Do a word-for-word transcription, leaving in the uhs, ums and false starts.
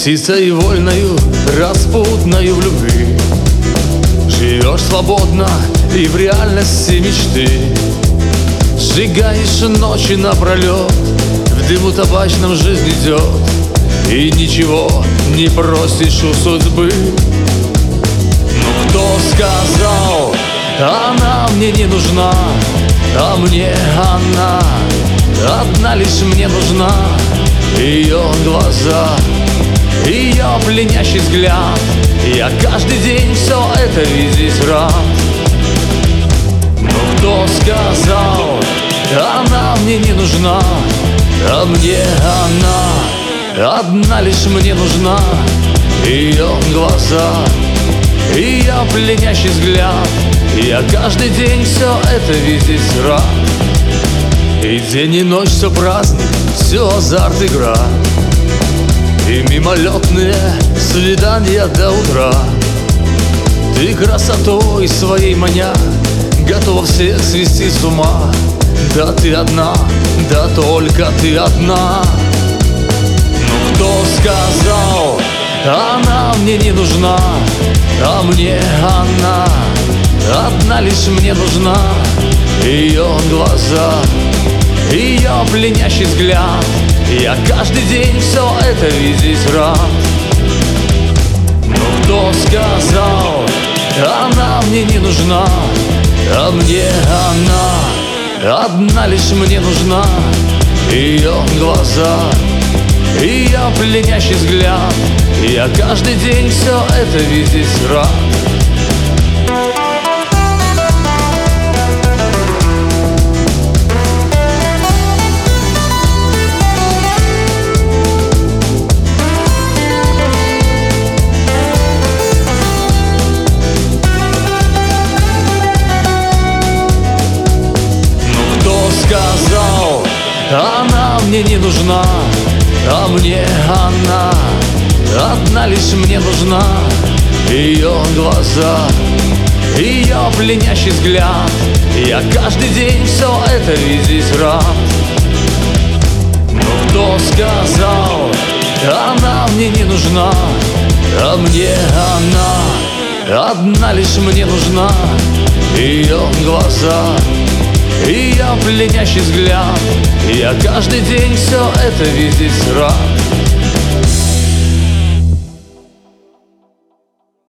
птицей вольною, распутною в любви. Живешь свободно и в реальности мечты. Сжигаешь ночи напролет, в дыму табачном жизнь идет, и ничего не просишь у судьбы. Ну кто сказал, она мне не нужна, а мне она одна лишь мне нужна. Ее глаза, ее пленящий взгляд, я каждый день все это видеть рад. Но кто сказал, она мне не нужна, а мне она одна лишь мне нужна. Ее глаза, ее пленящий взгляд, я каждый день все это видеть рад. И день и ночь все праздник, все азарт, игра, и мимолетные свидания до утра. Ты красотой своей маня готова всех свести с ума. Да ты одна, да только ты одна. Ну кто сказал, она мне не нужна, а мне она одна лишь мне нужна. Ее глаза, ее пленящий взгляд, я каждый день все это видеть рад. Но кто сказал, она мне не нужна, а мне она одна лишь мне нужна. Ее глаза, ее пленящий взгляд, я каждый день все это видеть рад. Сказал, она мне не нужна, а мне она одна лишь мне нужна. Ее глаза, ее пленящий взгляд, я каждый день все это видеть рад. Но кто сказал, она мне не нужна, а мне она одна лишь мне нужна. Ее глаза, ее пленящий взгляд, я каждый день все это видеть рад.